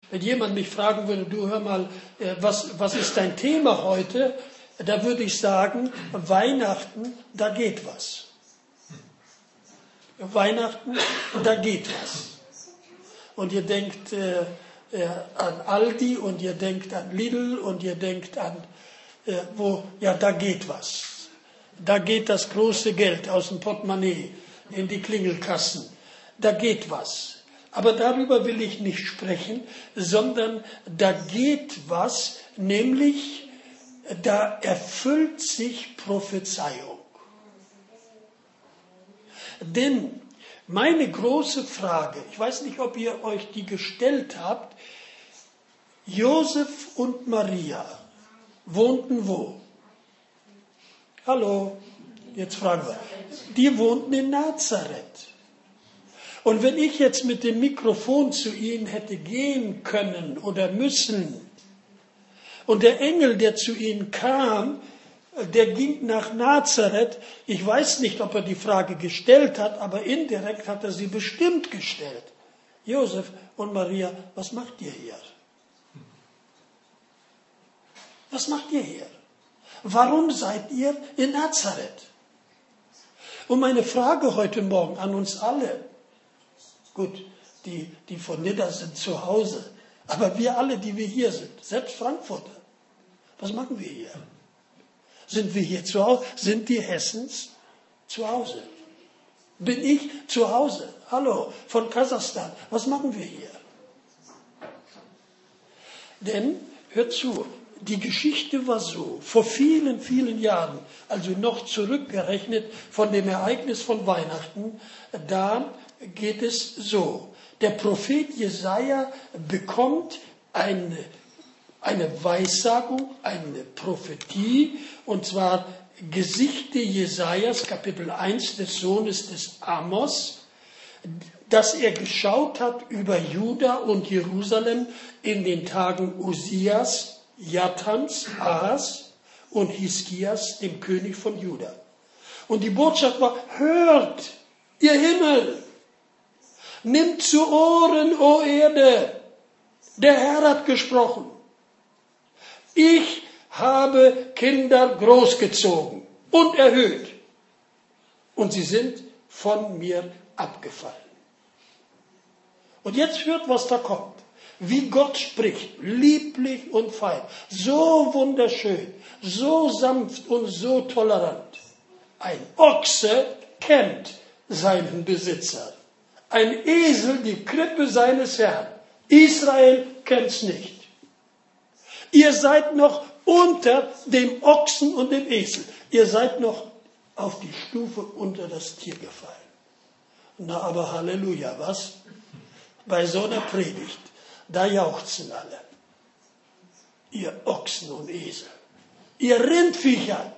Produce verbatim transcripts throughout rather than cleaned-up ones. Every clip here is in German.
Wenn jemand mich fragen würde, du hör mal, was, was ist dein Thema heute? Da würde ich sagen, Weihnachten, da geht was. Weihnachten, da geht was. Und ihr denkt äh, äh, an Aldi und ihr denkt an Lidl und ihr denkt an, äh, wo, ja, da geht was. Da geht das große Geld aus dem Portemonnaie in die Klingelkassen. Da geht was. Aber darüber will ich nicht sprechen, sondern da geht was, nämlich da erfüllt sich Prophezeiung. Denn meine große Frage, ich weiß nicht, ob ihr euch die gestellt habt, Josef und Maria wohnten wo? Hallo, jetzt fragen wir. Die wohnten in Nazareth. Und wenn ich jetzt mit dem Mikrofon zu ihnen hätte gehen können oder müssen, und der Engel, der zu ihnen kam, der ging nach Nazareth, ich weiß nicht, ob er die Frage gestellt hat, aber indirekt hat er sie bestimmt gestellt. Josef und Maria, was macht ihr hier? Was macht ihr hier? Warum seid ihr in Nazareth? Und meine Frage heute Morgen an uns alle, gut, die, die von Nidda sind zu Hause, aber wir alle, die wir hier sind, selbst Frankfurter, was machen wir hier? Sind wir hier zu Hause? Sind die Hessens zu Hause? Bin ich zu Hause? Hallo, von Kasachstan, was machen wir hier? Denn, hört zu, die Geschichte war so, vor vielen, vielen Jahren, also noch zurückgerechnet von dem Ereignis von Weihnachten, da geht es so. Der Prophet Jesaja bekommt eine, eine Weissagung, eine Prophetie, und zwar Gesichte Jesajas, Kapitel eins des Sohnes des Amos, dass er geschaut hat über Juda und Jerusalem in den Tagen Usias, Jatans, Ahas und Hiskias, dem König von Juda. Und die Botschaft war, hört, ihr Himmel, nimmt zu Ohren, o Erde, der Herr hat gesprochen. Ich habe Kinder großgezogen und erhöht und sie sind von mir abgefallen. Und jetzt hört, was da kommt. Wie Gott spricht, lieblich und fein, so wunderschön, so sanft und so tolerant. Ein Ochse kennt seinen Besitzer, ein Esel die Krippe seines Herrn. Israel kennt's nicht. Ihr seid noch unter dem Ochsen und dem Esel. Ihr seid noch auf die Stufe unter das Tier gefallen. Na, aber Halleluja, was? Bei so einer Predigt, da jauchzen alle. Ihr Ochsen und Esel. Ihr Rindviecher.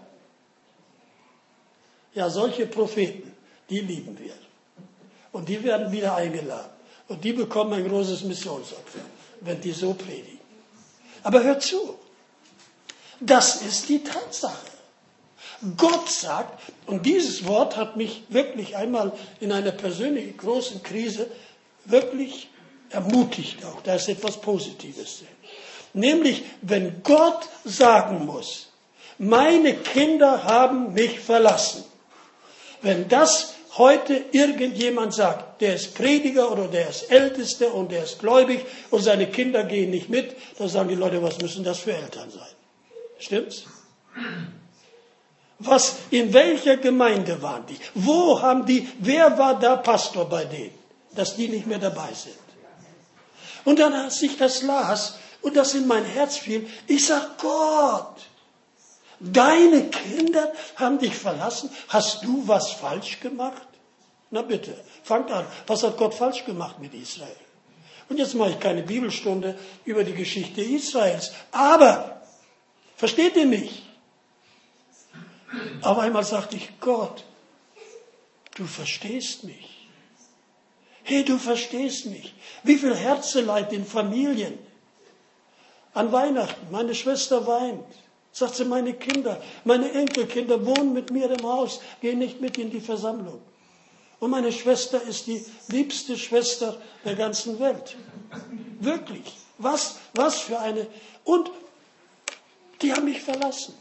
Ja, solche Propheten, die lieben wir. Und die werden wieder eingeladen. Und die bekommen ein großes Missionsopfer, wenn die so predigen. Aber hört zu. Das ist die Tatsache. Gott sagt, und dieses Wort hat mich wirklich einmal in einer persönlichen großen Krise wirklich ermutigt auch. Da ist etwas Positives drin. Nämlich, wenn Gott sagen muss, meine Kinder haben mich verlassen. Wenn das heute irgendjemand sagt, der ist Prediger oder der ist Ältester und der ist gläubig und seine Kinder gehen nicht mit, dann sagen die Leute, was müssen das für Eltern sein? Stimmt's? Was, in welcher Gemeinde waren die? Wo haben die, wer war da Pastor bei denen? Dass die nicht mehr dabei sind. Und dann, als ich das las und das in mein Herz fiel, ich sag, Gott, deine Kinder haben dich verlassen. Hast du was falsch gemacht? Na bitte, fangt an. Was hat Gott falsch gemacht mit Israel? Und jetzt mache ich keine Bibelstunde über die Geschichte Israels. Aber, versteht ihr mich? Auf einmal sagte ich, Gott, du verstehst mich. Hey, du verstehst mich. Wie viel Herzeleid in Familien. An Weihnachten, meine Schwester weint. Sagt sie, meine Kinder, meine Enkelkinder wohnen mit mir im Haus, gehen nicht mit in die Versammlung. Und meine Schwester ist die liebste Schwester der ganzen Welt. Wirklich. Was, was für eine... Und die haben mich verlassen.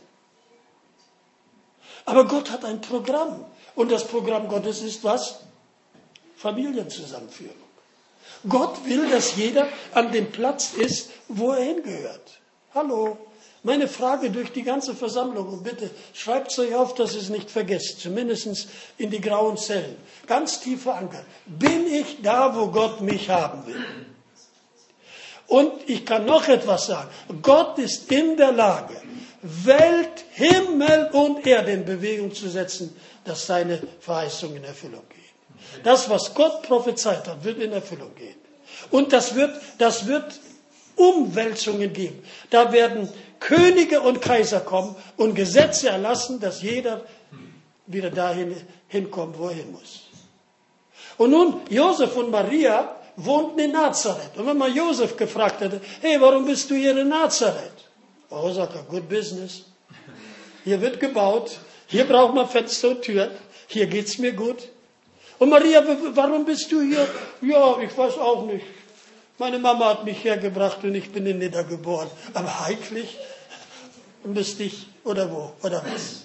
Aber Gott hat ein Programm. Und das Programm Gottes ist was? Familienzusammenführung. Gott will, dass jeder an dem Platz ist, wo er hingehört. Hallo. Meine Frage durch die ganze Versammlung, und bitte schreibt es euch auf, dass ihr es nicht vergesst, zumindest in die grauen Zellen, ganz tief verankert. Bin ich da, wo Gott mich haben will? Und ich kann noch etwas sagen. Gott ist in der Lage, Welt, Himmel und Erde in Bewegung zu setzen, dass seine Verheißungen in Erfüllung gehen. Das, was Gott prophezeit hat, wird in Erfüllung gehen. Und das wird, das wird Umwälzungen geben. Da werden Könige und Kaiser kommen und Gesetze erlassen, dass jeder wieder dahin hinkommt, wo er hin muss. Und nun, Josef und Maria wohnten in Nazareth. Und wenn man Josef gefragt hätte, hey, warum bist du hier in Nazareth? Oh, sagt er, good business. Hier wird gebaut, hier braucht man Fenster und Türen, hier geht's mir gut. Und Maria, warum bist du hier? Ja, ich weiß auch nicht. Meine Mama hat mich hergebracht und ich bin in Nidda geboren. Aber eigentlich müsste ich, oder wo, oder was?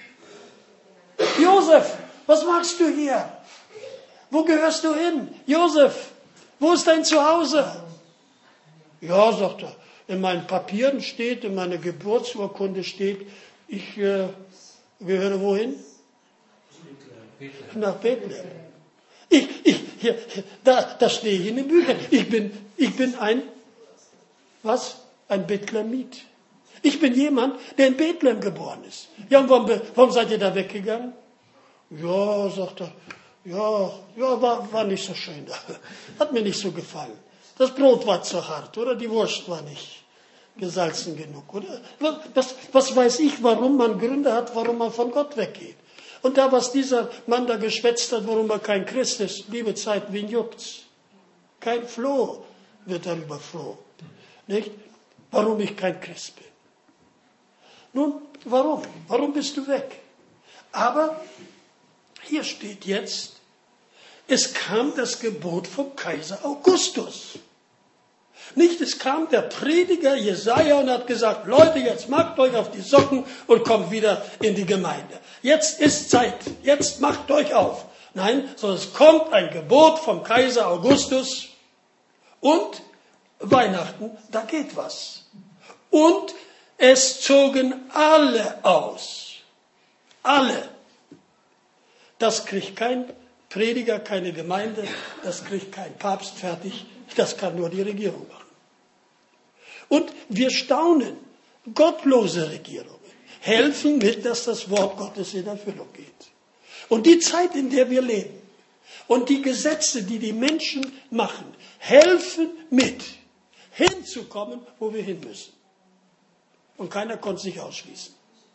Josef, was machst du hier? Wo gehörst du hin? Josef, wo ist dein Zuhause? Ja, sagt er, in meinen Papieren steht, in meiner Geburtsurkunde steht, ich äh, gehöre wohin? Bethlehem. Nach Bethlehem. Ich, ich, hier, hier, da, da stehe ich in den Büchern. Ich bin, ich bin ein, was? Ein Bethlehemit. Ich bin jemand, der in Bethlehem geboren ist. Ja, und warum, warum seid ihr da weggegangen? Ja, sagt er, ja, ja, war, war nicht so schön da. Hat mir nicht so gefallen. Das Brot war zu hart, oder? Die Wurst war nicht gesalzen genug, oder? Was, was weiß ich, warum man Gründe hat, warum man von Gott weggeht. Und da, was dieser Mann da geschwätzt hat, warum er kein Christ ist, liebe Zeit, wen juckt's? Kein Floh wird darüber froh. Nicht? Warum ich kein Christ bin. Nun, warum? Warum bist du weg? Aber hier steht jetzt, es kam das Gebot vom Kaiser Augustus. Nicht, es kam der Prediger Jesaja und hat gesagt, Leute, jetzt macht euch auf die Socken und kommt wieder in die Gemeinde. Jetzt ist Zeit, jetzt macht euch auf. Nein, sondern es kommt ein Gebot vom Kaiser Augustus und Weihnachten, da geht was. Und es zogen alle aus. Alle. Das kriegt kein Prediger, keine Gemeinde, das kriegt kein Papst fertig, das kann nur die Regierung machen. Und wir staunen, gottlose Regierungen helfen mit, dass das Wort Gottes in Erfüllung geht. Und die Zeit, in der wir leben und die Gesetze, die die Menschen machen, helfen mit, hinzukommen, wo wir hin müssen. Und keiner konnte sich ausschließen.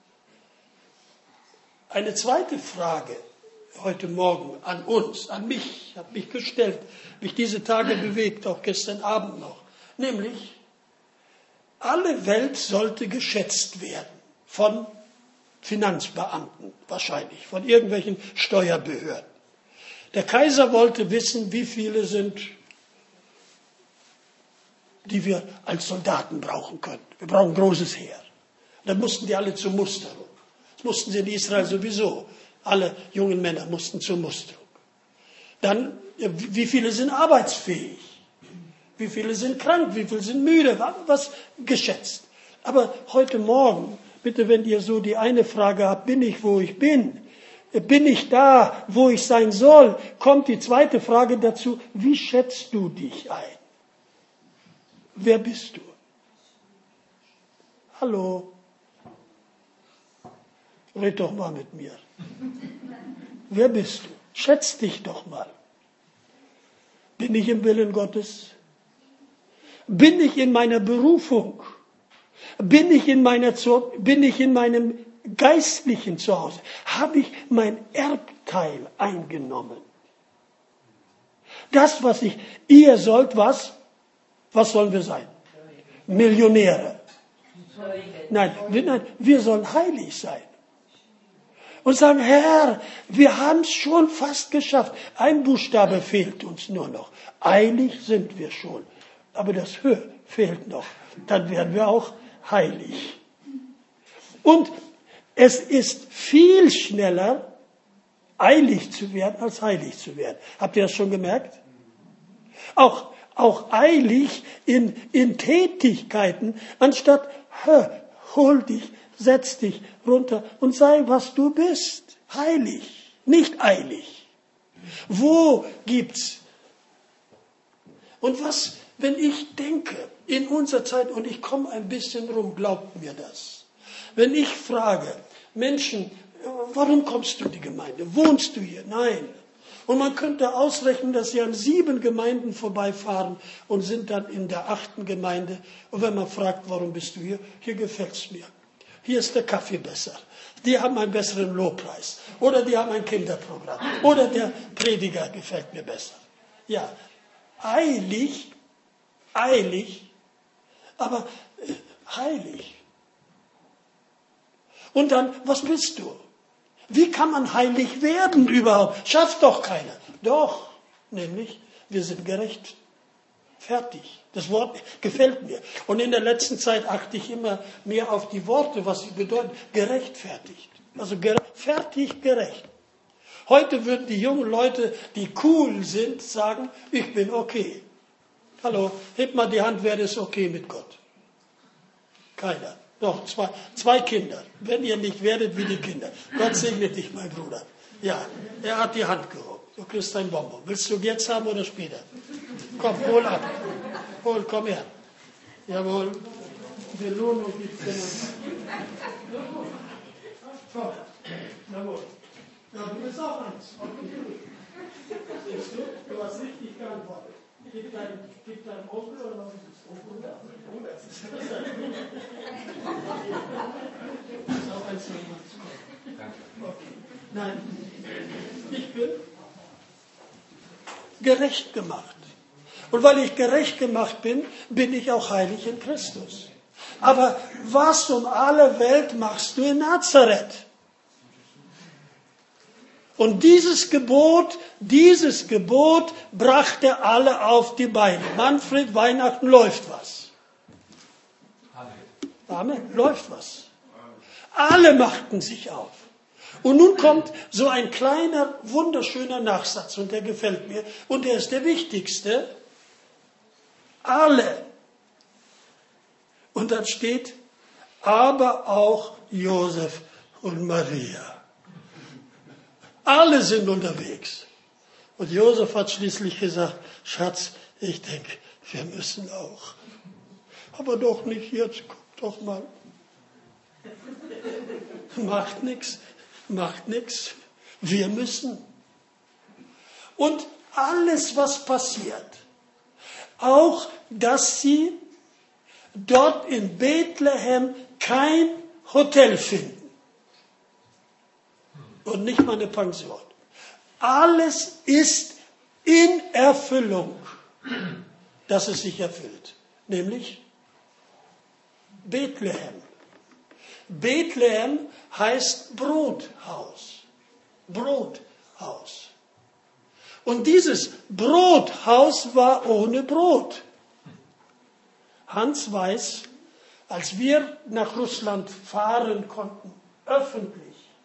Eine zweite Frage heute Morgen an uns, an mich, hat mich gestellt, mich diese Tage bewegt, auch gestern Abend noch. Nämlich, alle Welt sollte geschätzt werden von Finanzbeamten, wahrscheinlich, von irgendwelchen Steuerbehörden. Der Kaiser wollte wissen, wie viele sind, die wir als Soldaten brauchen können. Wir brauchen ein großes Heer. Dann mussten die alle zur Musterung. Das mussten sie in Israel sowieso. Alle jungen Männer mussten zur Musterung. Dann, wie viele sind arbeitsfähig? Wie viele sind krank? Wie viele sind müde? Was geschätzt. Aber heute Morgen, bitte, wenn ihr so die eine Frage habt, bin ich, wo ich bin? Bin ich da, wo ich sein soll? Kommt die zweite Frage dazu, wie schätzt du dich ein? Wer bist du? Hallo? Red doch mal mit mir. Wer bist du? Schätz dich doch mal. Bin ich im Willen Gottes? Bin ich in meiner Berufung? Bin ich in meiner, bin ich in meinem geistlichen Zuhause? Habe ich mein Erbteil eingenommen? Das, was ich, ihr sollt was? Was sollen wir sein? Millionäre. Nein, wir, nein, wir sollen heilig sein. Und sagen, Herr, wir haben es schon fast geschafft. Ein Buchstabe fehlt uns nur noch. Eilig sind wir schon. Aber das fehlt noch. Dann werden wir auch heilig. Und es ist viel schneller, eilig zu werden, als heilig zu werden. Habt ihr das schon gemerkt? Auch, auch eilig in, in Tätigkeiten, anstatt, hör, hol dich, setz dich runter und sei, was du bist. Heilig, nicht eilig. Wo gibt's? Und was, wenn ich denke, in unserer Zeit, und ich komme ein bisschen rum, glaubt mir das. Wenn ich frage, Menschen, warum kommst du in die Gemeinde? Wohnst du hier? Nein. Und man könnte ausrechnen, dass sie an sieben Gemeinden vorbeifahren und sind dann in der achten Gemeinde. Und wenn man fragt, warum bist du hier? Hier gefällt's mir. Hier ist der Kaffee besser. Die haben einen besseren Lobpreis. Oder die haben ein Kinderprogramm. Oder der Prediger gefällt mir besser. Ja, eilig, eilig, aber äh, heilig. Und dann, was bist du? Wie kann man heilig werden überhaupt? Schafft doch keiner. Doch, nämlich, wir sind gerecht. Fertig. Das Wort gefällt mir. Und in der letzten Zeit achte ich immer mehr auf die Worte, was sie bedeuten. Gerechtfertigt. Also gerecht, fertig, gerecht. Heute würden die jungen Leute, die cool sind, sagen, ich bin okay. Hallo, hebt mal die Hand, wer ist okay mit Gott? Keiner. Doch, zwei, zwei Kinder. Wenn ihr nicht werdet wie die Kinder. Gott segne dich, mein Bruder. Ja, er hat die Hand gehoben. Du kriegst ein Bonbon. Willst du jetzt haben oder später? Komm, hol ab. Hol, komm her. Jawohl. Belohnung gibt es. Komm. Jawohl. Ja, du bist auch eins. Siehst du? Du hast richtig geantwortet. Gib dein, gib dein Onkel oder was ist das? Onkel? Bruder. Das ist auch eins. Okay. Nein. Ich bin gerecht gemacht. Und weil ich gerecht gemacht bin, bin ich auch heilig in Christus. Aber was um alle Welt machst du in Nazareth? Und dieses Gebot, dieses Gebot brachte alle auf die Beine. Manfred, Weihnachten läuft was. Amen. Läuft was. Alle machten sich auf. Und nun kommt so ein kleiner, wunderschöner Nachsatz und der gefällt mir. Und der ist der wichtigste. Alle. Und dann steht, aber auch Josef und Maria. Alle sind unterwegs. Und Josef hat schließlich gesagt, Schatz, ich denke, wir müssen auch. Aber doch nicht jetzt, guck doch mal. Macht nichts, macht nichts. Wir müssen. Und alles, was passiert, auch, dass sie dort in Bethlehem kein Hotel finden. Und nicht mal eine Pension. Alles ist in Erfüllung, dass es sich erfüllt. Nämlich Bethlehem. Bethlehem heißt Brothaus. Brothaus. Und dieses Brothaus war ohne Brot. Hans weiß, als wir nach Russland fahren konnten, öffentlich,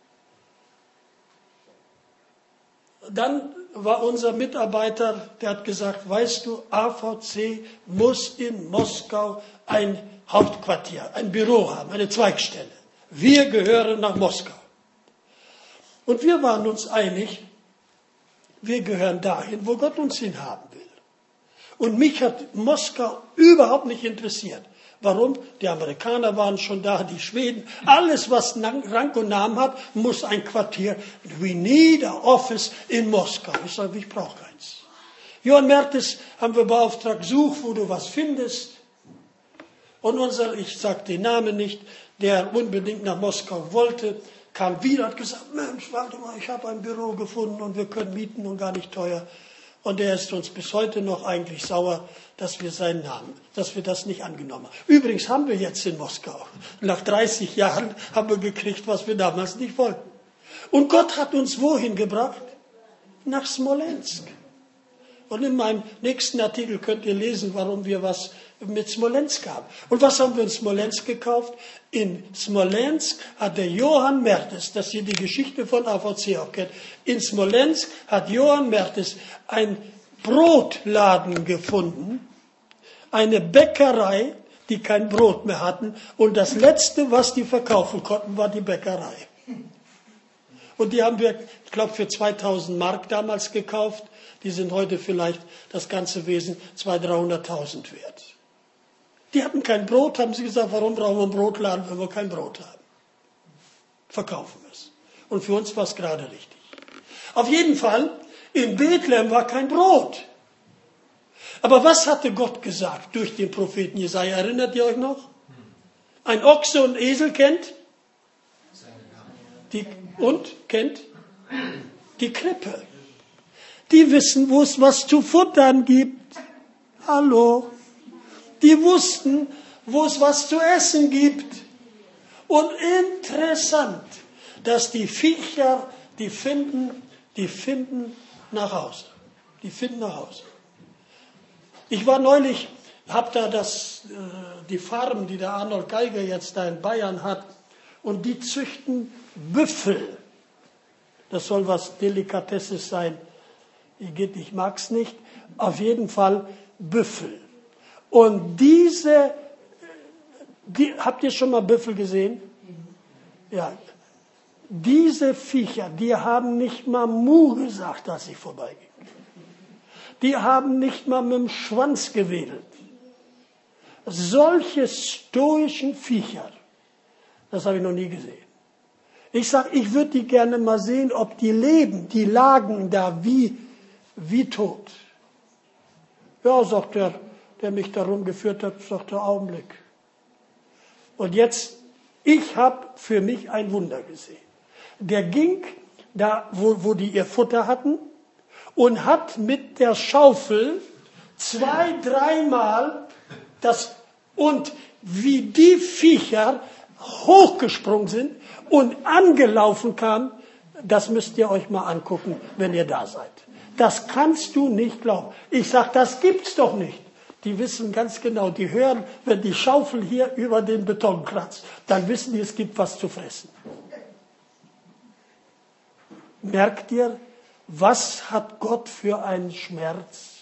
dann war unser Mitarbeiter, der hat gesagt, weißt du, A V C muss in Moskau ein Hauptquartier, ein Büro haben, eine Zweigstelle. Wir gehören nach Moskau. Und wir waren uns einig, wir gehören dahin, wo Gott uns hinhaben will. Und mich hat Moskau überhaupt nicht interessiert. Warum? Die Amerikaner waren schon da, die Schweden. Alles, was Rang und Namen hat, muss ein Quartier. We need a office in Moskau. Ich sage, ich brauche keins. Johann Mertes haben wir beauftragt, such, wo du was findest. Und unser, ich sage den Namen nicht, der unbedingt nach Moskau wollte, kam wieder und hat gesagt, Mensch, warte mal, ich habe ein Büro gefunden und wir können mieten und gar nicht teuer. Und er ist uns bis heute noch eigentlich sauer, dass wir seinen Namen, dass wir das nicht angenommen haben. Übrigens haben wir jetzt in Moskau. Nach dreißig Jahren haben wir gekriegt, was wir damals nicht wollten. Und Gott hat uns wohin gebracht? Nach Smolensk. Und in meinem nächsten Artikel könnt ihr lesen, warum wir was mit Smolensk haben. Und was haben wir in Smolensk gekauft? In Smolensk hat der Johann Mertes, das hier die Geschichte von A V C auch kennt, in Smolensk hat Johann Mertes ein Brotladen gefunden, eine Bäckerei, die kein Brot mehr hatten. Und das Letzte, was die verkaufen konnten, war die Bäckerei. Und die haben wir, ich glaube, für zweitausend Mark damals gekauft. Die sind heute vielleicht das ganze Wesen zweihunderttausend, dreihunderttausend wert. Die hatten kein Brot, haben sie gesagt, warum brauchen wir einen Brotladen, wenn wir kein Brot haben? Verkaufen wir es. Und für uns war es gerade richtig. Auf jeden Fall, in Bethlehem war kein Brot. Aber was hatte Gott gesagt durch den Propheten Jesaja? Erinnert ihr euch noch? Ein Ochse und Esel kennt? Die, und kennt? Die Krippe. Die wissen, wo es was zu futtern gibt. Hallo. Die wussten, wo es was zu essen gibt. Und interessant, dass die Viecher, die finden, die finden nach Hause. Die finden nach Hause. Ich war neulich, habe da das, äh, die Farm, die der Arnold Geiger jetzt da in Bayern hat, und die züchten Büffel. Das soll was Delikatesses sein. Ich mag es nicht. Auf jeden Fall Büffel. Und diese, die, habt ihr schon mal Büffel gesehen? Ja. Diese Viecher, die haben nicht mal Mu gesagt, als ich vorbeiging. Die haben nicht mal mit dem Schwanz gewedelt. Solche stoischen Viecher, das habe ich noch nie gesehen. Ich sage, ich würde die gerne mal sehen, ob die leben. Die lagen da wie, wie tot. Ja, sagt der, der mich darum geführt hat, sagt der Augenblick. Und jetzt, ich habe für mich ein Wunder gesehen. Der ging da, wo, wo die ihr Futter hatten, und hat mit der Schaufel zwei, dreimal das, und wie die Viecher hochgesprungen sind und angelaufen kamen, das müsst ihr euch mal angucken, wenn ihr da seid. Das kannst du nicht glauben. Ich sage, das gibt's doch nicht. Die wissen ganz genau, die hören, wenn die Schaufel hier über den Beton kratzt, dann wissen die, es gibt was zu fressen. Merkt ihr, was hat Gott für einen Schmerz?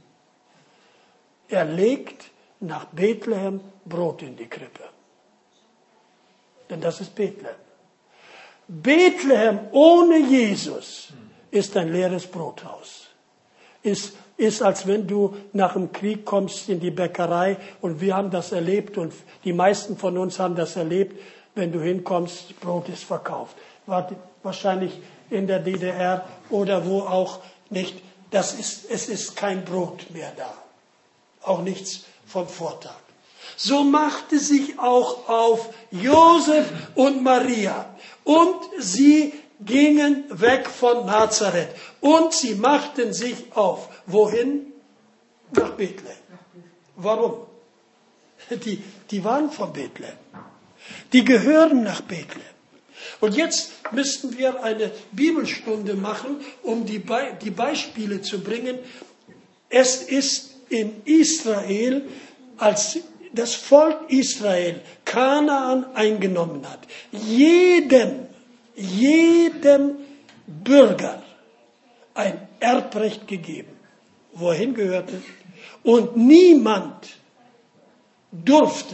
Er legt nach Bethlehem Brot in die Krippe. Denn das ist Bethlehem. Bethlehem ohne Jesus ist ein leeres Brothaus. Ist, ist, als wenn du nach dem Krieg kommst in die Bäckerei, und wir haben das erlebt und die meisten von uns haben das erlebt, wenn du hinkommst, Brot ist verkauft. War wahrscheinlich in der D D R oder wo auch nicht. Das ist, es ist kein Brot mehr da. Auch nichts vom Vortag. So machte sich auch auf Josef und Maria. Und sie gingen weg von Nazareth. Und sie machten sich auf. Wohin? Nach Bethlehem. Warum? Die, die waren von Bethlehem. Die gehören nach Bethlehem. Und jetzt müssten wir eine Bibelstunde machen, um die, Be- die Beispiele zu bringen. Es ist in Israel, als das Volk Israel Kanaan eingenommen hat, jedem, jedem Bürger ein Erbrecht gegeben, wo er hingehörte. Und niemand durfte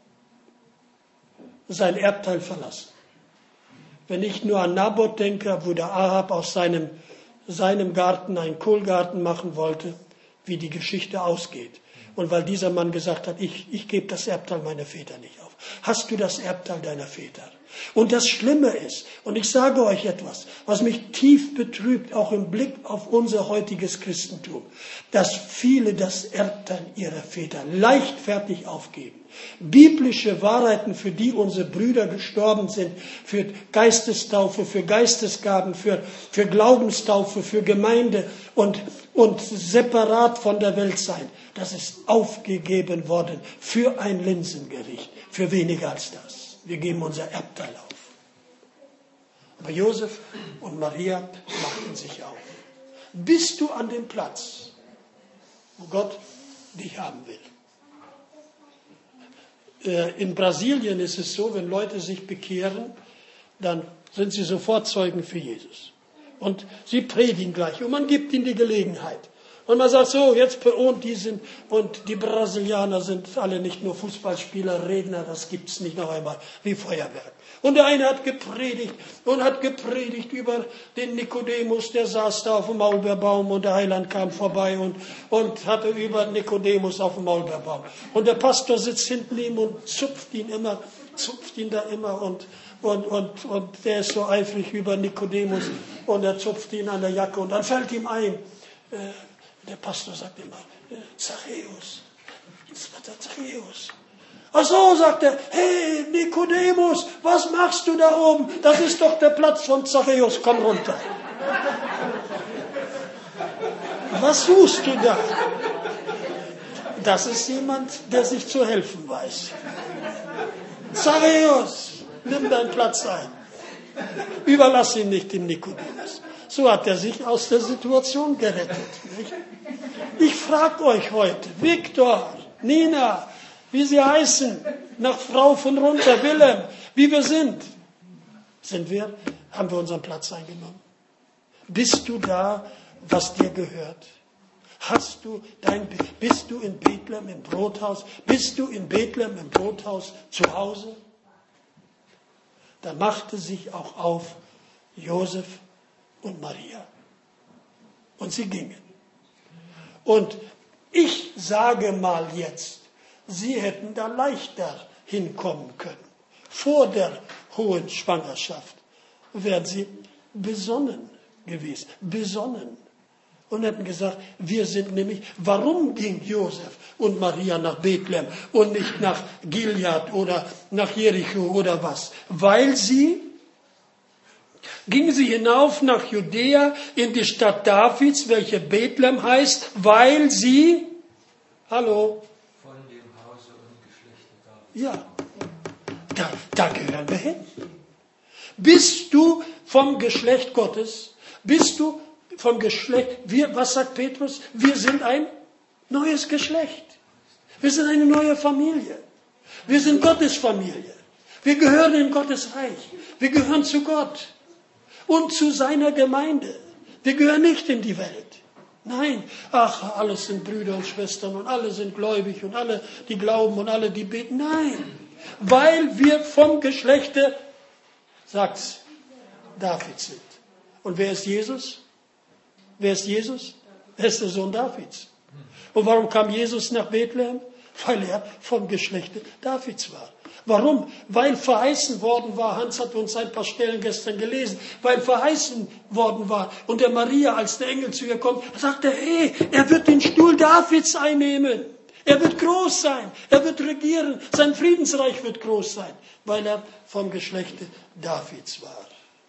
sein Erbteil verlassen. Wenn ich nur an Naboth denke, wo der Ahab aus seinem, seinem Garten einen Kohlgarten machen wollte, wie die Geschichte ausgeht. Und weil dieser Mann gesagt hat, ich, ich gebe das Erbteil meiner Väter nicht auf. Hast du das Erbteil deiner Väter? Und das Schlimme ist, und ich sage euch etwas, was mich tief betrübt, auch im Blick auf unser heutiges Christentum, dass viele das Erbteil ihrer Väter leichtfertig aufgeben. Biblische Wahrheiten, für die unsere Brüder gestorben sind, für Geistestaufe, für Geistesgaben, für, für Glaubenstaufe, für Gemeinde und, und separat von der Welt sein, das ist aufgegeben worden für ein Linsengericht, für weniger als das. Wir geben unser Erbteil auf. Aber Josef und Maria machten sich auf. Bist du an dem Platz, wo Gott dich haben will? In Brasilien ist es so, wenn Leute sich bekehren, dann sind sie sofort Zeugen für Jesus. Und sie predigen gleich und man gibt ihnen die Gelegenheit. Und man sagt so, jetzt, und die sind, und die Brasilianer sind alle nicht nur Fußballspieler, Redner, das gibt's nicht noch einmal, wie Feuerwerk. Und der eine hat gepredigt und hat gepredigt über den Nikodemus, der saß da auf dem Maulbeerbaum und der Heiland kam vorbei und, und hatte über Nikodemus auf dem Maulbeerbaum. Und der Pastor sitzt hinten ihm und zupft ihn immer, zupft ihn da immer und, und, und, und der ist so eifrig über Nikodemus und er zupft ihn an der Jacke und dann fällt ihm ein, äh, der Pastor sagt immer, Zachäus, Zachäus. Ach so, sagt er, hey Nikodemus, was machst du da oben? Das ist doch der Platz von Zachäus, komm runter. Was suchst du da? Das ist jemand, der sich zu helfen weiß. Zachäus, nimm deinen Platz ein. Überlass ihn nicht dem Nikodemus. So hat er sich aus der Situation gerettet. Nicht? Ich frage euch heute, Viktor, Nina, wie sie heißen, nach Frau von runter, Willem, wie wir sind. Sind wir, haben wir unseren Platz eingenommen? Bist du da, was dir gehört? Hast du dein, bist du in Bethlehem im Brothaus? Bist du in Bethlehem im Brothaus zu Hause? Da machte sich auch auf Josef und Maria. Und sie gingen. Und ich sage mal jetzt, sie hätten da leichter hinkommen können. Vor der hohen Schwangerschaft wären sie besonnen gewesen. Besonnen. Und hätten gesagt, wir sind nämlich, warum ging Josef und Maria nach Bethlehem und nicht nach Gilead oder nach Jericho oder was? Weil sie, gingen sie hinauf nach Judäa in die Stadt Davids, welche Bethlehem heißt, weil sie, hallo, von dem Hause und Geschlechte Davids. Ja, da, da gehören wir hin. Bist du vom Geschlecht Gottes? Bist du vom Geschlecht? Wir, was sagt Petrus? Wir sind ein neues Geschlecht. Wir sind eine neue Familie. Wir sind Gottes Familie. Wir gehören in Gottes Reich. Wir gehören zu Gott und zu seiner Gemeinde. Wir gehören nicht in die Welt. Nein, ach, alles sind Brüder und Schwestern und alle sind gläubig und alle, die glauben und alle, die beten. Nein, weil wir vom Geschlechte, sagt's, Davids sind. Und wer ist Jesus? Wer ist Jesus? Er ist der Sohn Davids. Und warum kam Jesus nach Bethlehem? Weil er vom Geschlechte Davids war. Warum? Weil verheißen worden war, Hans hat uns ein paar Stellen gestern gelesen, weil verheißen worden war. Und der Maria, als der Engel zu ihr kommt, sagte, hey, er wird den Stuhl Davids einnehmen. Er wird groß sein, er wird regieren, sein Friedensreich wird groß sein, weil er vom Geschlechte Davids war.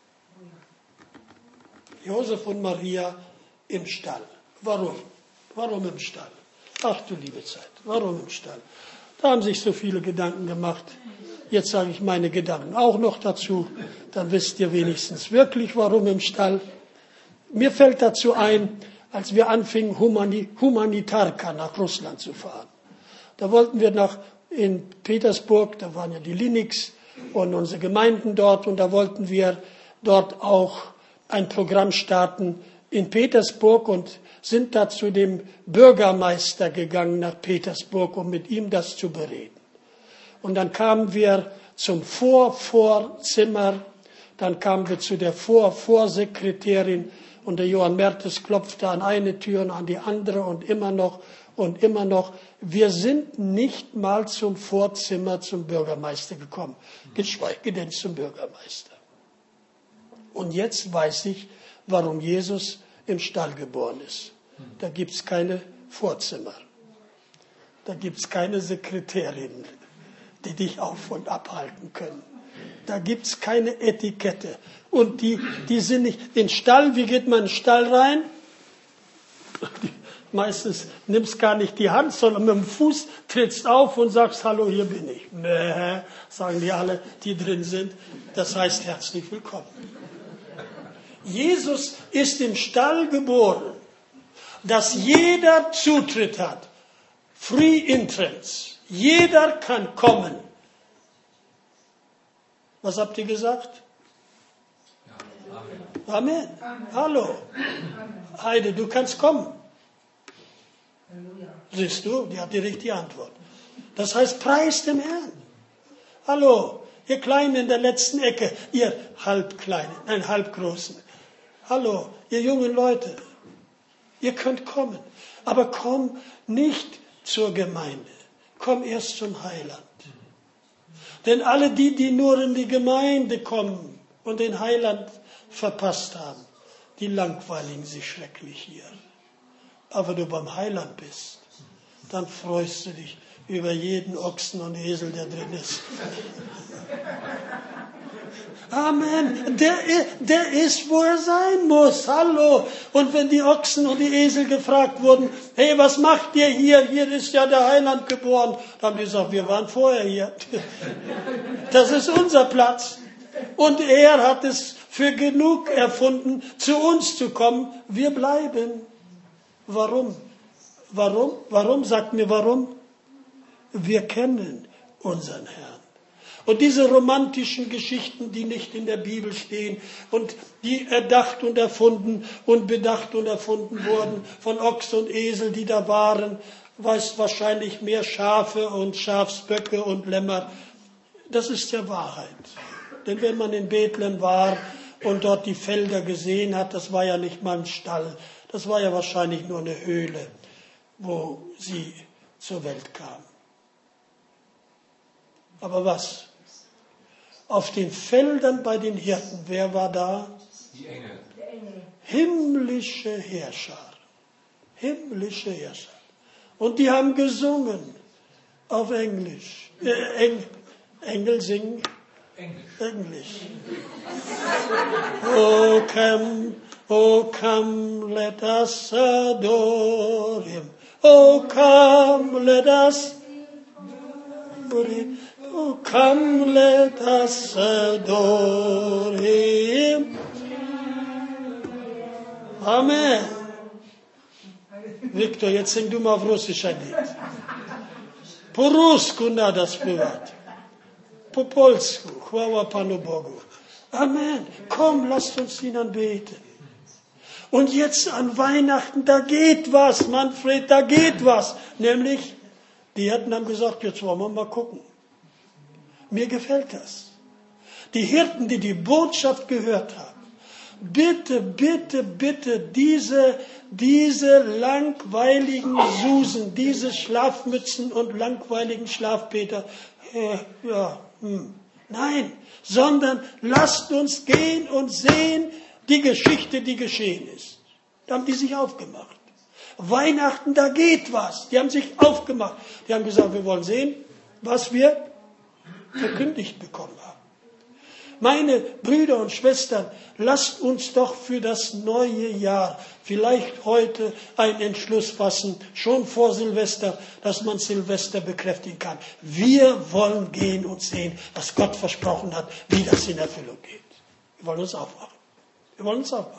Josef und Maria im Stall. Warum? Warum im Stall? Ach du liebe Zeit, warum im Stall? Da haben sich so viele Gedanken gemacht. Jetzt sage ich meine Gedanken auch noch dazu. Dann wisst ihr wenigstens wirklich, warum im Stall. Mir fällt dazu ein, als wir anfingen, Humani- Humanitarka nach Russland zu fahren. Da wollten wir nach in Petersburg, da waren ja die Liniks und unsere Gemeinden dort. Und da wollten wir dort auch ein Programm starten in Petersburg und sind da zu dem Bürgermeister gegangen nach Petersburg, um mit ihm das zu bereden. Und dann kamen wir zum Vorvorzimmer, dann kamen wir zu der Vorvorsekretärin und der Johann Mertes klopfte an eine Tür und an die andere und immer noch und immer noch. Wir sind nicht mal zum Vorzimmer zum Bürgermeister gekommen, geschweige denn zum Bürgermeister. Und jetzt weiß ich, warum Jesus im Stall geboren ist. Da gibt es keine Vorzimmer. Da gibt es keine Sekretärinnen, die dich auf- und abhalten können. Da gibt es keine Etikette. Und die, die sind nicht... In den Stall, wie geht man in den Stall rein? Die, meistens nimmst gar nicht die Hand, sondern mit dem Fuß trittst auf und sagst, hallo, hier bin ich. Mäh, sagen die alle, die drin sind. Das heißt, herzlich willkommen. Jesus ist im Stall geboren, dass jeder Zutritt hat. Free Entrance. Jeder kann kommen Was habt ihr gesagt? Ja, Amen. Amen. Hallo. Heide, du kannst kommen. Siehst du, die hat die richtige Antwort. Das heißt, preis dem Herrn. Hallo, ihr Kleinen in der letzten Ecke, ihr Halbkleinen, nein, Halbgroßen. Hallo, ihr jungen Leute, ihr könnt kommen. Aber komm nicht zur Gemeinde. Komm erst zum Heiland. Denn alle die, die nur in die Gemeinde kommen und den Heiland verpasst haben, die langweiligen sich schrecklich hier. Aber wenn du beim Heiland bist, dann freust du dich über jeden Ochsen und Esel, der drin ist. Amen. Der, der ist, wo er sein muss. Hallo. Und wenn die Ochsen und die Esel gefragt wurden, hey, was macht ihr hier? Hier ist ja der Heiland geboren. Dann haben die gesagt, wir waren vorher hier. Das ist unser Platz. Und er hat es für genug erfunden, zu uns zu kommen. Wir bleiben. Warum? Warum? Warum? Sagt mir warum? Wir kennen unseren Herrn. Und diese romantischen Geschichten, die nicht in der Bibel stehen und die erdacht und erfunden und bedacht und erfunden wurden von Ochs und Esel, die da waren, weiß wahrscheinlich mehr Schafe und Schafsböcke und Lämmer. Das ist ja Wahrheit. Denn wenn man in Bethlehem war und dort die Felder gesehen hat, das war ja nicht mal ein Stall, das war ja wahrscheinlich nur eine Höhle, wo sie zur Welt kam. Aber was? Auf den Feldern bei den Hirten, wer war da? Die Engel. Himmlische Herrscher. Himmlische Herrscher. Und die haben gesungen auf Englisch. Äh, Eng, Engel singen Englisch. Englisch. Oh come, oh come, let us adore him. Oh come, let us adore him. Oh, come, let us adore him. Amen. Viktor, jetzt sing du mal auf Russisch ein Lied. Po-rusku надо спевать. Po-polsku. Chwała Panu Bogu. Amen. Komm, lasst uns ihn anbeten. Und jetzt an Weihnachten, da geht was, Manfred, da geht was. Nämlich, die Hirten haben gesagt, jetzt wollen wir mal gucken. Mir gefällt das. Die Hirten, die die Botschaft gehört haben, bitte, bitte, bitte, diese, diese langweiligen Susen, diese Schlafmützen und langweiligen Schlafpeter, äh, ja, hm, nein, sondern lasst uns gehen und sehen die Geschichte, die geschehen ist. Da haben die sich aufgemacht. Weihnachten, da geht was. Die haben sich aufgemacht. Die haben gesagt, wir wollen sehen, was wir verkündigt bekommen haben. Meine Brüder und Schwestern, lasst uns doch für das neue Jahr vielleicht heute einen Entschluss fassen, schon vor Silvester, dass man Silvester bekräftigen kann. Wir wollen gehen und sehen, was Gott versprochen hat, wie das in Erfüllung geht. Wir wollen uns aufmachen. Wir wollen uns aufmachen.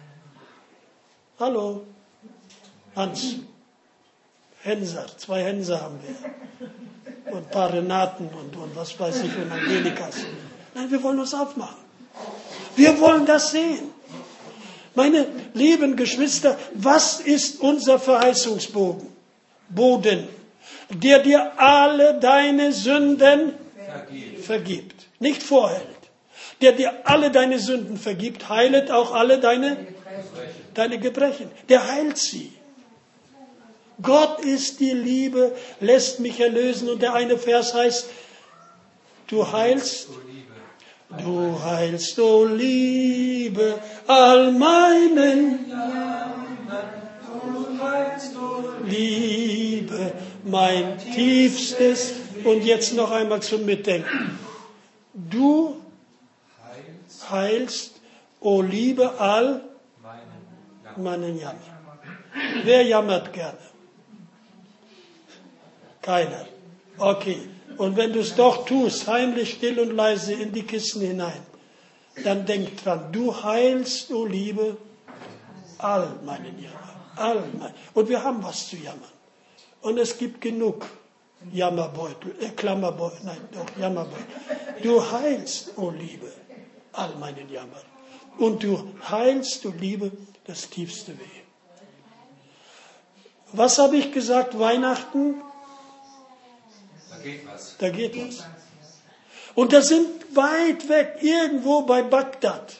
Hallo, Hans, Henser, zwei Henser haben wir. Und ein paar Renaten und, und was weiß ich und Angelikas. Nein, wir wollen uns aufmachen. Wir wollen das sehen. Meine lieben Geschwister, was ist unser Verheißungsboden? Boden, der dir alle deine Sünden vergibt. vergibt, nicht vorhält. Der dir alle deine Sünden vergibt, heilet auch alle deine, deine Gebrechen. Der heilt sie. Gott ist die Liebe, lässt mich erlösen. Und der eine Vers heißt, du heilst, du heilst, o Liebe, all meinen Liebe, mein tiefstes. Und jetzt noch einmal zum Mitdenken. Du heilst, o Liebe, all meinen Jammer. Wer jammert gerne? Keiner. Okay. Und wenn du es doch tust, heimlich, still und leise in die Kissen hinein, dann denk dran, du heilst, o Liebe, all meinen Jammer. All mein. Und wir haben was zu jammern. Und es gibt genug Jammerbeutel, äh, Klammerbeutel, nein, doch, Jammerbeutel. Du heilst, o Liebe, all meinen Jammer. Und du heilst, o Liebe, das tiefste Weh. Was habe ich gesagt? Weihnachten? Da geht was. Da geht was. Und das sind weit weg, irgendwo bei Bagdad.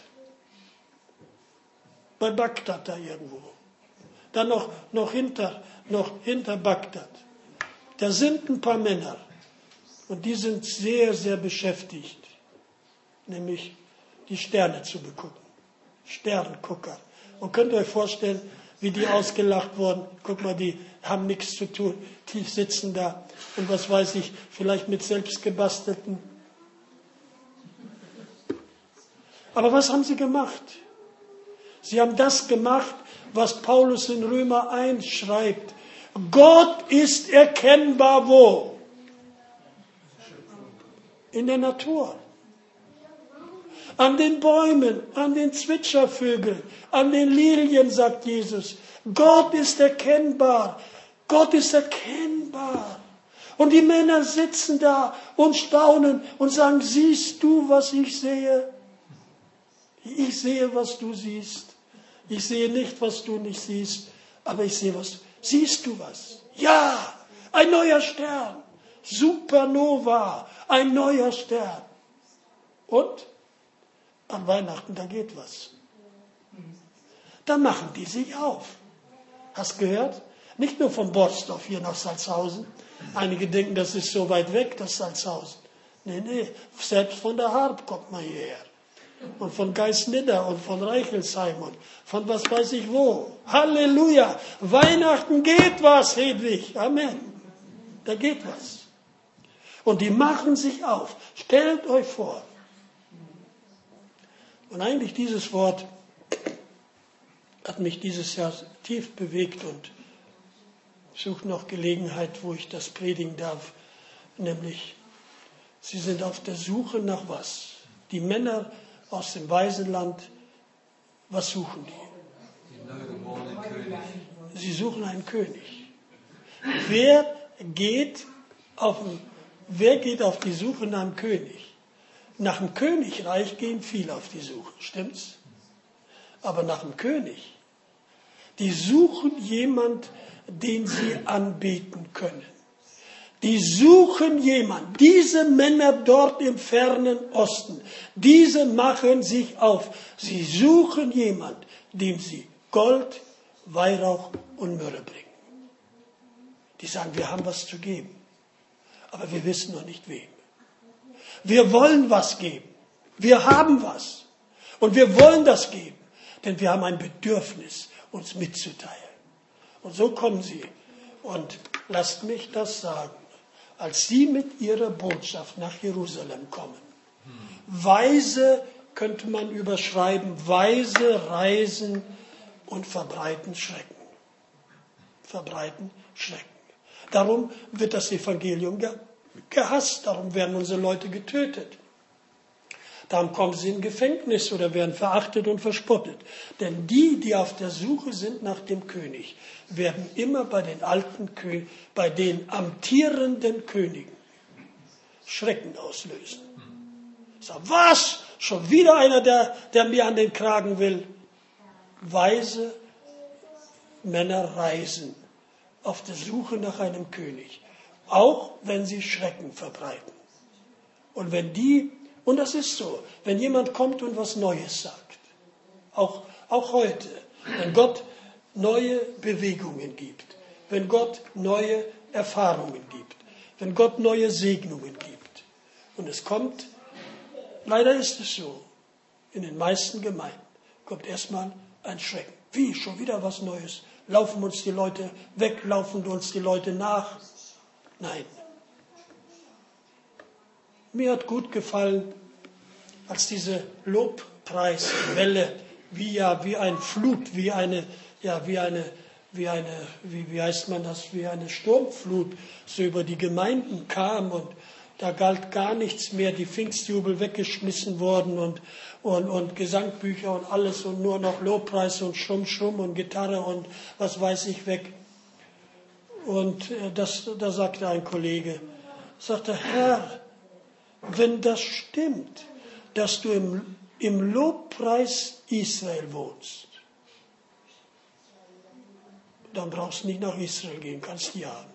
Bei Bagdad da irgendwo. Dann noch, noch, hinter, noch hinter Bagdad. Da sind ein paar Männer. Und die sind sehr, sehr beschäftigt. Nämlich die Sterne zu begucken. Sterngucker. Und könnt ihr euch vorstellen, wie die ausgelacht wurden? Guck mal, die haben nichts zu tun. Die sitzen da. Und was weiß ich, vielleicht mit selbstgebastelten. Aber was haben sie gemacht? Sie haben das gemacht, was Paulus in Römer eins schreibt. Gott ist erkennbar wo? In der Natur. An den Bäumen, an den Zwitschervögeln, an den Lilien, sagt Jesus. Gott ist erkennbar. Gott ist erkennbar. Und die Männer sitzen da und staunen und sagen, siehst du, was ich sehe? Ich sehe, was du siehst. Ich sehe nicht, was du nicht siehst, aber ich sehe, was du... Siehst du was? Ja, ein neuer Stern. Supernova, ein neuer Stern. Und an Weihnachten, da geht was. Da machen die sich auf. Hast gehört? Nicht nur von Borsdorf hier nach Salzhausen. Einige denken, das ist so weit weg, das Salzhausen. Nee, nee, selbst von der Harp kommt man hierher. Und von Geisnidder und von Reichelsheim und von was weiß ich wo. Halleluja! Weihnachten geht was, Hedwig. Amen. Da geht was. Und die machen sich auf. Stellt euch vor. Und eigentlich dieses Wort hat mich dieses Jahr tief bewegt und suche noch Gelegenheit, wo ich das predigen darf. Nämlich, sie sind auf der Suche nach was? Die Männer aus dem Waisenland, was suchen die? Den neugeborenen König. Sie suchen einen König. Wer geht auf, wer geht auf die Suche nach einem König? Nach dem Königreich gehen viele auf die Suche, stimmt's? Aber nach dem König, die suchen jemand, den sie anbeten können. Die suchen jemanden, diese Männer dort im fernen Osten, diese machen sich auf. Sie suchen jemanden, dem sie Gold, Weihrauch und Myrrhe bringen. Die sagen, wir haben was zu geben, aber wir wissen noch nicht wem. Wir wollen was geben, wir haben was und wir wollen das geben, denn wir haben ein Bedürfnis, uns mitzuteilen. Und so kommen sie und lasst mich das sagen. Als sie mit ihrer Botschaft nach Jerusalem kommen. Weise könnte man überschreiben, weise reisen und verbreiten Schrecken. Verbreiten Schrecken. Darum wird das Evangelium gehasst, darum werden unsere Leute getötet. Darum kommen sie in Gefängnis oder werden verachtet und verspottet. Denn die, die auf der Suche sind nach dem König, werden immer bei den alten Kö- bei den amtierenden Königen Schrecken auslösen. Sag, was? Schon wieder einer, der, der mir an den Kragen will? Weise Männer reisen auf der Suche nach einem König, auch wenn sie Schrecken verbreiten. Und wenn die Und das ist so, wenn jemand kommt und was Neues sagt, auch, auch heute, wenn Gott neue Bewegungen gibt, wenn Gott neue Erfahrungen gibt, wenn Gott neue Segnungen gibt. Und es kommt, leider ist es so, in den meisten Gemeinden kommt erstmal ein Schrecken. Wie, schon wieder was Neues? Laufen uns die Leute weg, laufen uns die Leute nach? Nein. Mir hat gut gefallen, als diese Lobpreiswelle, wie ja wie ein Flut, wie eine, ja wie eine, wie eine, wie, wie heißt man das, wie eine Sturmflut so über die Gemeinden kam und da galt gar nichts mehr, die Pfingstjubel weggeschmissen worden und, und, und Gesangbücher und alles und nur noch Lobpreis und Schrumm, Schrumm und Gitarre und was weiß ich weg. Und das, da sagte ein Kollege, sagte, Herr, wenn das stimmt, dass du im, im Lobpreis Israel wohnst, dann brauchst du nicht nach Israel gehen, kannst die haben.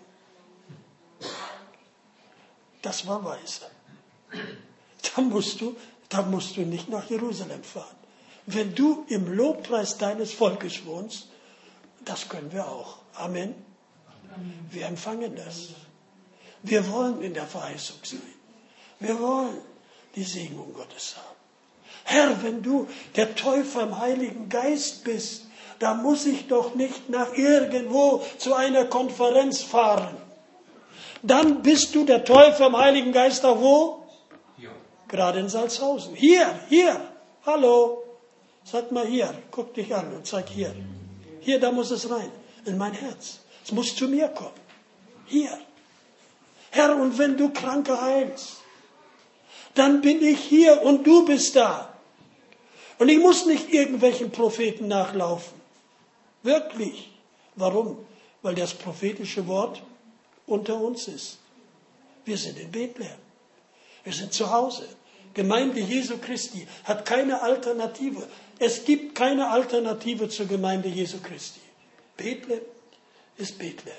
Das war weise. Da musst du, da musst du nicht nach Jerusalem fahren. Wenn du im Lobpreis deines Volkes wohnst, das können wir auch. Amen. Wir empfangen das. Wir wollen in der Verheißung sein. Wir wollen die Segnung Gottes haben. Herr, wenn du der Täufer im Heiligen Geist bist, da muss ich doch nicht nach irgendwo zu einer Konferenz fahren. Dann bist du der Täufer im Heiligen Geist auch wo? Hier. Gerade in Salzhausen. Hier, hier. Hallo. Sag mal hier. Guck dich an und sag hier. Hier, da muss es rein. In mein Herz. Es muss zu mir kommen. Hier. Herr, und wenn du Kranke heilst, dann bin ich hier und du bist da. Und ich muss nicht irgendwelchen Propheten nachlaufen. Wirklich. Warum? Weil das prophetische Wort unter uns ist. Wir sind in Bethlehem. Wir sind zu Hause. Gemeinde Jesu Christi hat keine Alternative. Es gibt keine Alternative zur Gemeinde Jesu Christi. Bethlehem ist Bethlehem.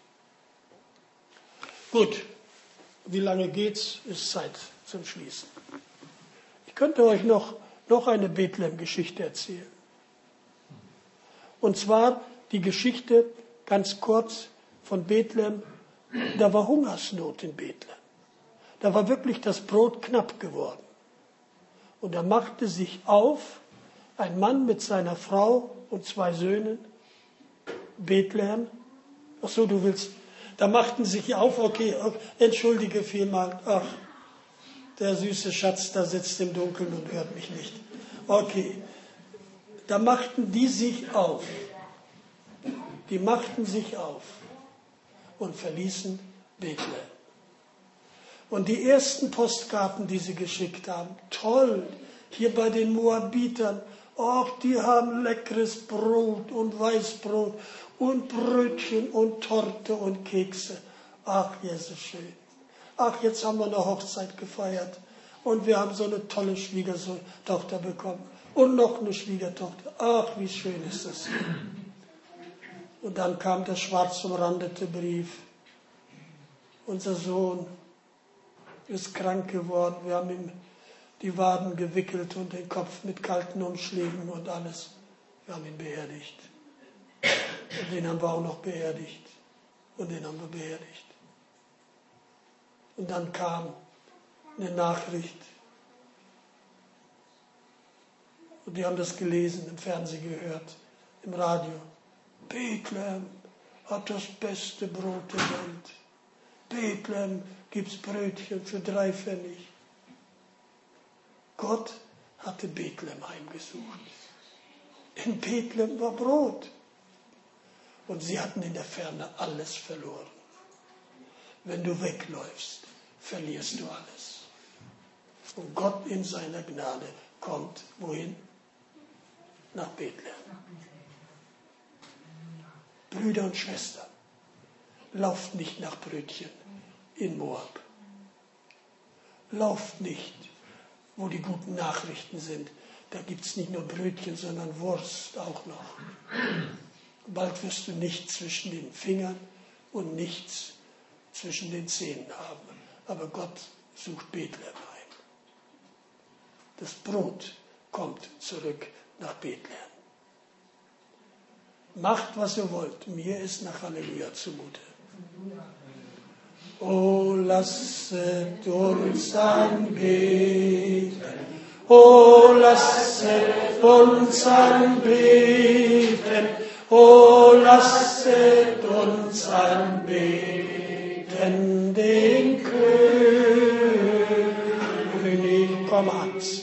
Gut, wie lange geht's? Ist Zeit zum Schließen. Ich könnte euch noch, noch eine Bethlehem-Geschichte erzählen. Und zwar die Geschichte, ganz kurz, von Bethlehem. Da war Hungersnot in Bethlehem. Da war wirklich das Brot knapp geworden. Und da machte sich auf ein Mann mit seiner Frau und zwei Söhnen, Bethlehem. Ach so, du willst. Da machten sich auf, okay, okay, entschuldige vielmal. Ach, der süße Schatz da sitzt im Dunkeln und hört mich nicht. Okay, da machten die sich auf. Die machten sich auf und verließen Bethlehem. Und die ersten Postkarten, die sie geschickt haben, toll, hier bei den Moabitern, ach, die haben leckeres Brot und Weißbrot und Brötchen und Torte und Kekse. Ach, Jesus, schön. Ach, jetzt haben wir eine Hochzeit gefeiert und wir haben so eine tolle Schwiegertochter bekommen und noch eine Schwiegertochter. Ach, wie schön ist das hier. Und dann kam der schwarz umrandete Brief. Unser Sohn ist krank geworden. Wir haben ihm die Waden gewickelt und den Kopf mit kalten Umschlägen und alles. Wir haben ihn beerdigt. Und den haben wir auch noch beerdigt. Und den haben wir beerdigt. Und dann kam eine Nachricht. Und die haben das gelesen, im Fernsehen gehört, im Radio. Bethlehem hat das beste Brot der Welt. Bethlehem gibt's Brötchen für drei Pfennig. Gott hatte Bethlehem heimgesucht. In Bethlehem war Brot. Und sie hatten in der Ferne alles verloren. Wenn du wegläufst, verlierst du alles. Und Gott in seiner Gnade kommt wohin? Nach Bethlehem. Brüder und Schwestern, lauft nicht nach Brötchen in Moab. Lauft nicht, wo die guten Nachrichten sind. Da gibt es nicht nur Brötchen, sondern Wurst auch noch. Bald wirst du nichts zwischen den Fingern und nichts zwischen den Zähnen haben. Aber Gott sucht Bethlehem heim. Das Brot kommt zurück nach Bethlehem. Macht, was ihr wollt. Mir ist nach Halleluja zumute. Oh, lasset uns anbeten. Oh, lasset uns anbeten. Oh, lasset uns anbeten den König. Komm, Hans.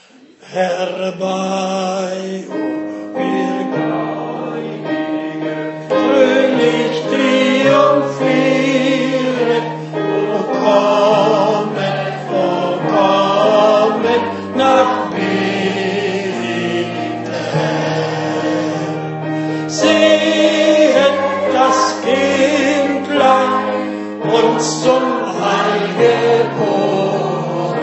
Herbei, oh, wir Gläubige, fröhlich triumphieren. Oh, kommen, oh, kommen nach Bethlehem. Sehet das Kindlein uns zum Heil geboren.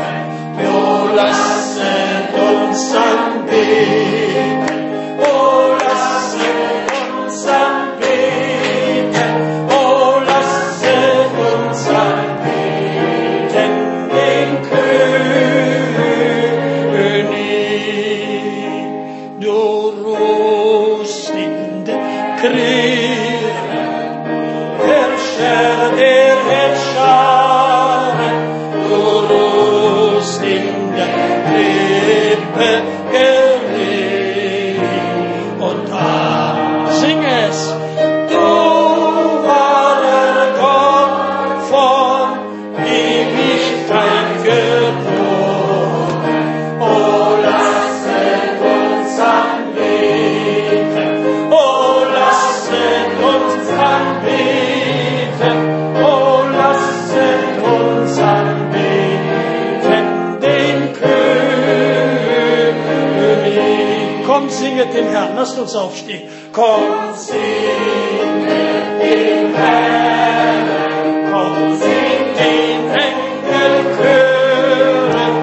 Oh, lasset uns anbeten. Oh, lasset uns anbeten den König. Du rostende Kriege, Herrscher der Herrscher, du rostende Krippe gerecht. Und da sing es, du wahrer Gott von Ewigkeit geboren. Oh, lasset uns anbeten. Oh, lasset uns anbeten. Oh, lasset uns anbeten den König. Kommt, singet den Herrn. Lasst uns aufstehen. Kommt, singet den Herrn. Kommt, singt den Engelchören.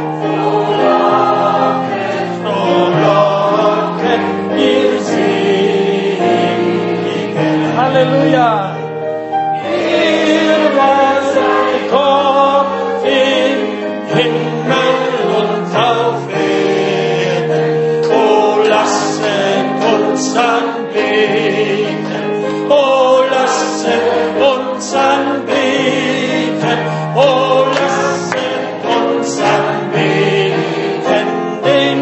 Frohlocken, ihr Segen. Halleluja. Ihr sei Gott im Himmel und auf Erden. Oh, lasset uns anbeten. Oh, lasset uns anbeten. Oh, lasset uns anbeten den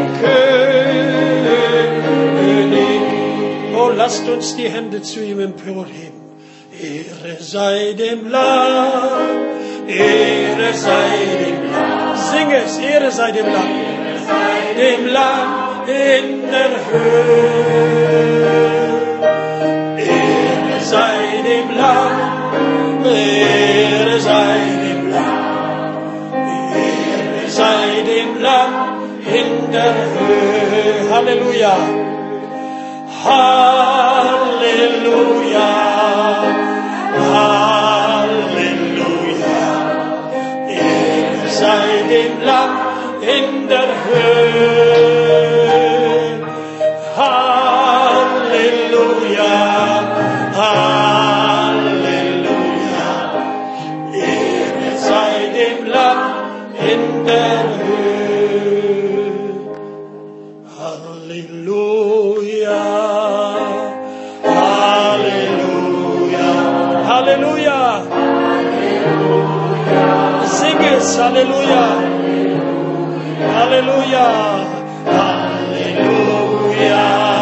König. Oh, lasst uns die Hände zu ihm emporheben. Ehre sei dem Lamm, Ehre sei dem Lamm. Sing es, Ehre sei dem Lamm, dem Lamm in der Höhe. Ehre sei dem Lamm, Ehre sei dem Lamm, Ehre sei dem Lamm in der Höhe. Halleluja, Halleluja, Halleluja. Ehre sei dem Lamm in der Höhe. Halleluja, Halleluja. Ehre sei dem Lamm in der Höhe. Halleluja, Halleluja, Halleluja. Sing es, Halleluja, Halleluja, Halleluja,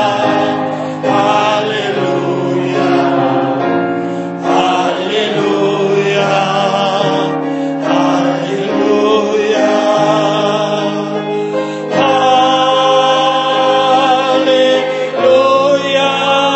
Halleluja, Halleluja, Halleluja, Halleluja,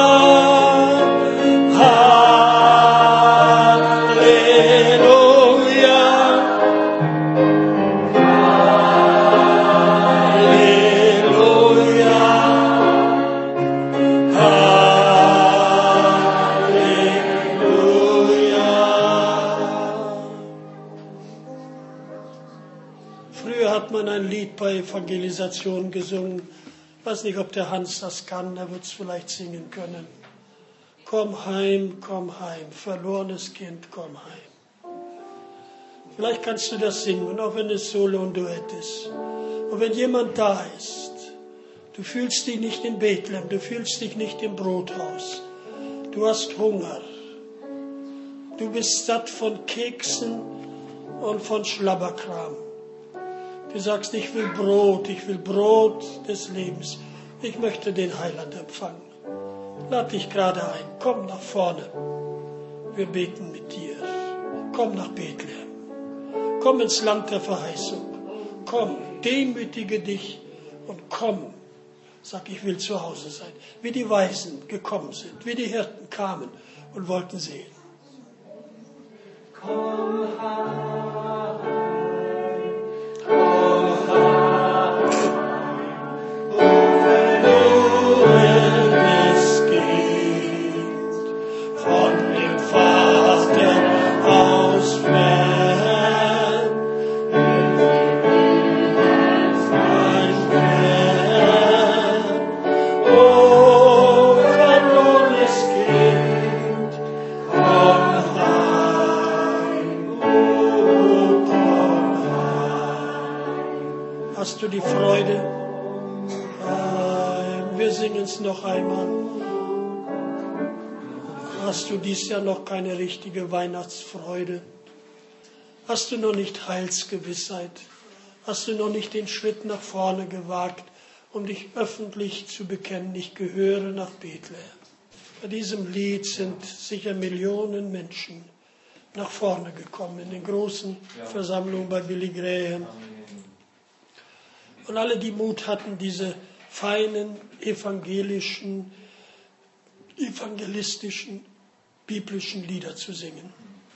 bei Evangelisation gesungen. Ich weiß nicht, ob der Hans das kann, er wird es vielleicht singen können. Komm heim, komm heim, verlorenes Kind, komm heim. Vielleicht kannst du das singen, auch wenn es Solo und Duett ist. Und wenn jemand da ist, du fühlst dich nicht in Bethlehem, du fühlst dich nicht im Brothaus, du hast Hunger, du bist satt von Keksen und von Schlabberkram. Du sagst, ich will Brot, ich will Brot des Lebens. Ich möchte den Heiland empfangen. Lad dich gerade ein, komm nach vorne. Wir beten mit dir. Komm nach Bethlehem. Komm ins Land der Verheißung. Komm, demütige dich und komm. Sag, ich will zu Hause sein. Wie die Weisen gekommen sind, wie die Hirten kamen und wollten sehen. Komm heim, komm heim, verlorenes Kind, von dem Vater aus fern, mein Fern. Hast du die Freude? Wir singen es noch einmal. Hast du dies Jahr noch keine richtige Weihnachtsfreude? Hast du noch nicht Heilsgewissheit? Hast du noch nicht den Schritt nach vorne gewagt, um dich öffentlich zu bekennen, ich gehöre nach Bethlehem? Bei diesem Lied sind sicher Millionen Menschen nach vorne gekommen, in den großen Versammlungen bei Billy Graham. Und alle, die Mut hatten, diese feinen, evangelischen, evangelistischen, biblischen Lieder zu singen.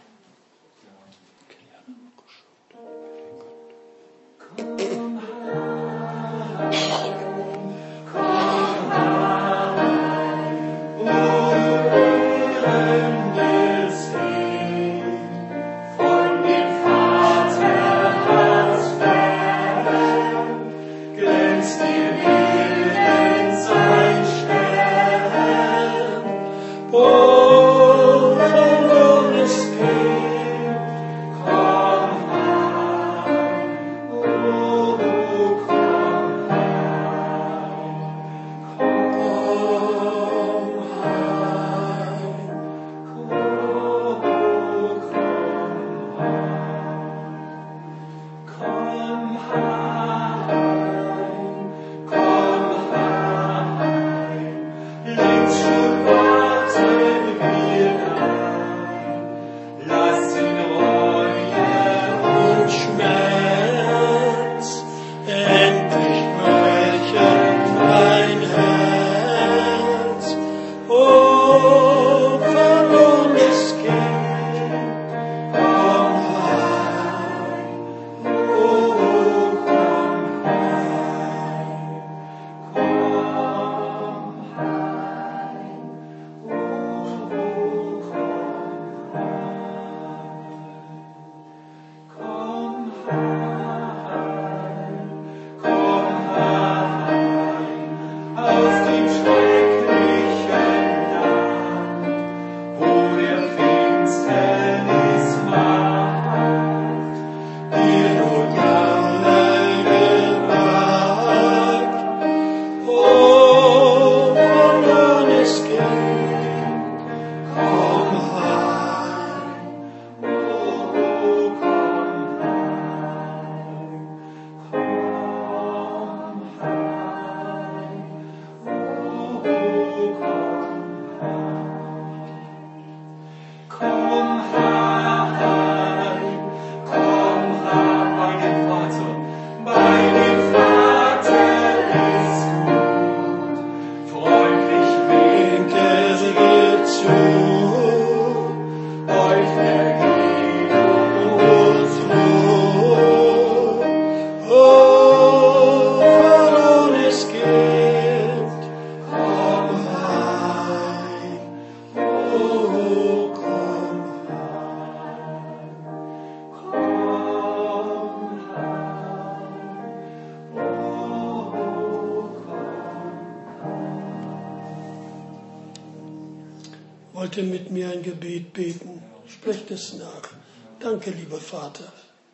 Wollte mit mir ein Gebet beten. Sprecht es nach. Danke, lieber Vater.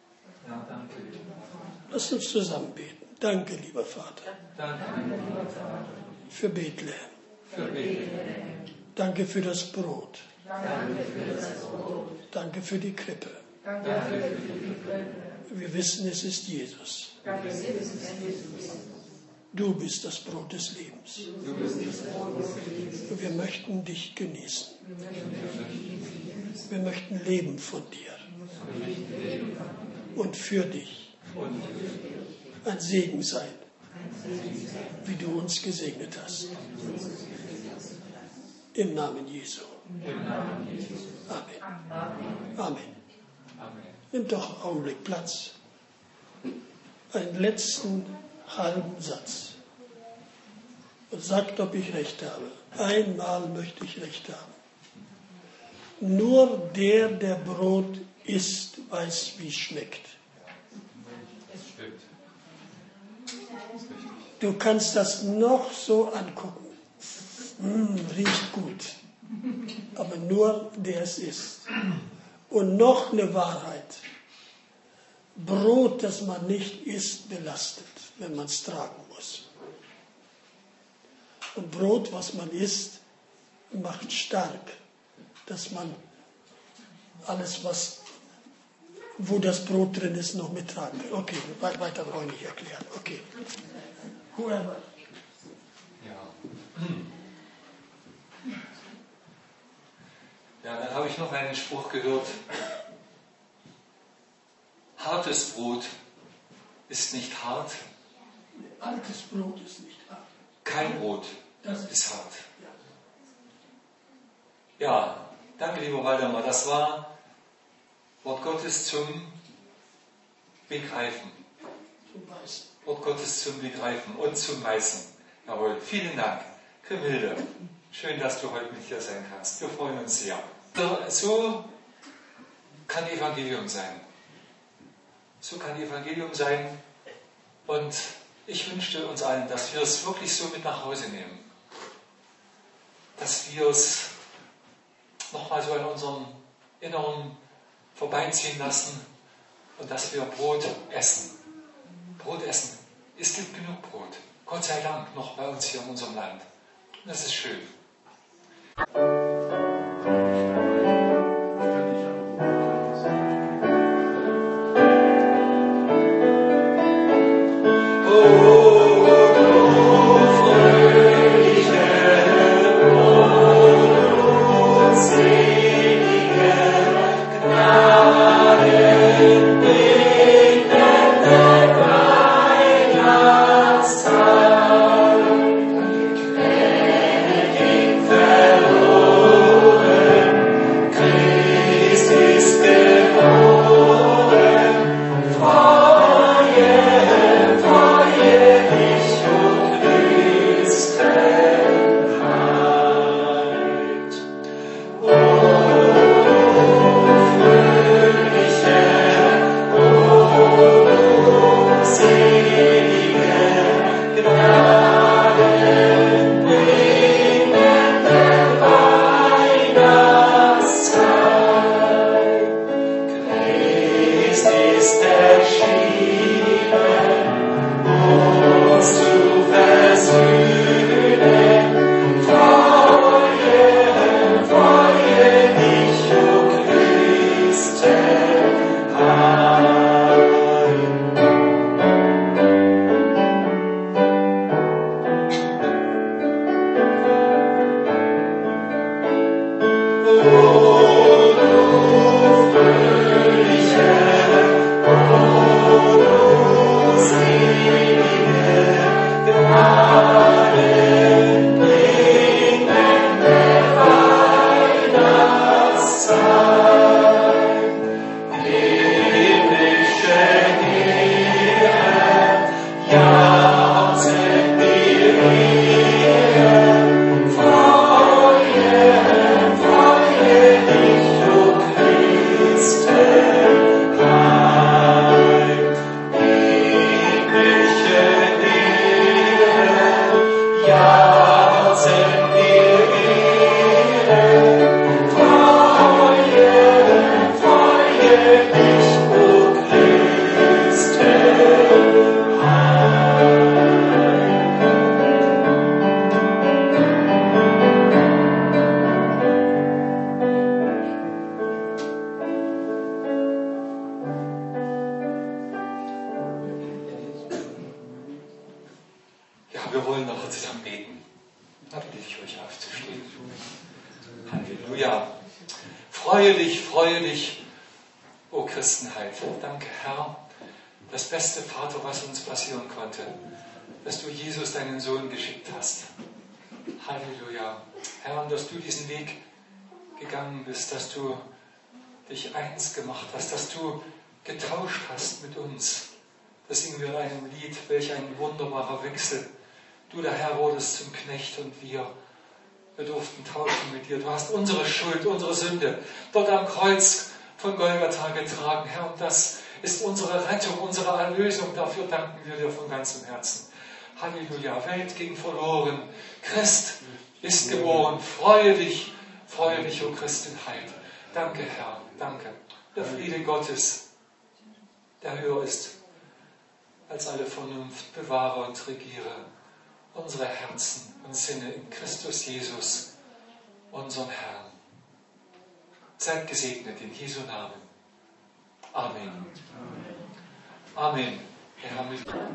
Lass uns zusammen beten. Danke, lieber Vater. Für Bethlehem. Danke für das Brot. Danke für die Krippe. Wir wissen, es ist Jesus. Du bist das Brot des Lebens. Und wir möchten dich genießen. Wir möchten leben von dir. Und für dich. Ein Segen sein, wie du uns gesegnet hast. Im Namen Jesu. Amen. Amen. Nimm doch einen Augenblick Platz. Einen letzten halben Satz. Und sagt, ob ich recht habe. Einmal möchte ich recht haben. Nur der, der Brot isst, weiß, wie es schmeckt. Du kannst das noch so angucken. Mm, riecht gut. Aber nur der es isst. Und noch eine Wahrheit. Brot, das man nicht isst, belastet, wenn man es tragen muss. Und Brot, was man isst, macht stark, dass man alles, was, wo das Brot drin ist, noch mittragen kann. Okay, weiter brauche ich nicht erklären. Okay. Whoever. Ja. Ja, dann habe ich noch einen Spruch gehört. Hartes Brot ist nicht hart. Altes Brot ist nicht hart. Kein Brot Das ist hart. Ja, danke lieber Waldemar. Das war Wort Gottes zum Begreifen. Zum Weißen. Wort Gottes zum Begreifen und zum Weißen. Jawohl, vielen Dank. Grimhilde, schön, dass du heute mit hier sein kannst. Wir freuen uns sehr. So kann Evangelium sein. So kann Evangelium sein. Und ich wünschte uns allen, dass wir es wirklich so mit nach Hause nehmen. Dass wir es nochmal so an unserem Inneren vorbeiziehen lassen und dass wir Brot essen. Brot essen. Es gibt genug Brot. Gott sei Dank noch bei uns hier in unserem Land. Das ist schön. Wir wollen noch zusammen beten. Da bitte ich euch aufzustehen. Halleluja. Freue dich, freue dich, o Christenheit. Danke, Herr, das beste, Vater, was uns passieren konnte, dass du Jesus, deinen Sohn, geschickt hast. Halleluja. Herr, dass du diesen Weg gegangen bist, dass du dich eins gemacht hast, dass du getauscht hast mit uns. Das singen wir in einem Lied, welch ein wunderbarer Wechsel. Du, der Herr, wurdest zum Knecht und wir, wir durften tauschen mit dir. Du hast unsere Schuld, unsere Sünde dort am Kreuz von Golgatha getragen, Herr. Und das ist unsere Rettung, unsere Erlösung. Dafür danken wir dir von ganzem Herzen. Halleluja. Welt ging verloren. Christ ist geboren. Freue dich, freue dich, o Christenheit. Danke, Herr. Danke. Der Friede Gottes, der höher ist als alle Vernunft, bewahre und regiere unsere Herzen und Sinne in Christus Jesus, unserem Herrn. Seid gesegnet in Jesu Namen. Amen. Amen. Herr,